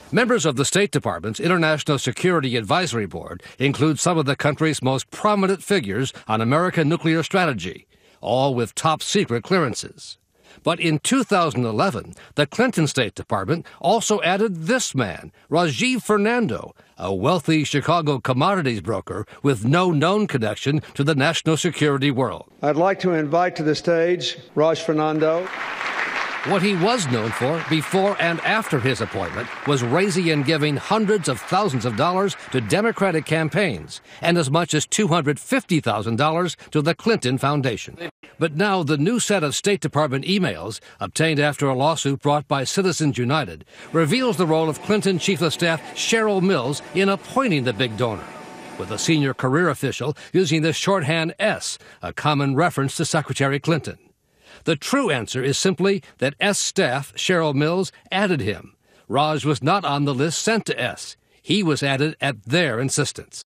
Members of the State Department's International Security Advisory Board include some of the country's most prominent figures on American nuclear strategy, all with top-secret clearances. But in 2011, the Clinton State Department also added this man, Rajiv Fernando, a wealthy Chicago commodities broker with no known connection to the national security world. I'd like to invite to the stage Raj Fernando. What he was known for before and after his appointment was raising and giving hundreds of thousands of dollars to Democratic campaigns and as much as $250,000 to the Clinton Foundation. But now the new set of State Department emails, obtained after a lawsuit brought by Citizens United, reveals the role of Clinton Chief of Staff Cheryl Mills in appointing the big donor, with a senior career official using the shorthand S, a common reference to Secretary Clinton. The true answer is simply that S staff, Cheryl Mills, added him. Raj was not on the list sent to S. He was added at their insistence.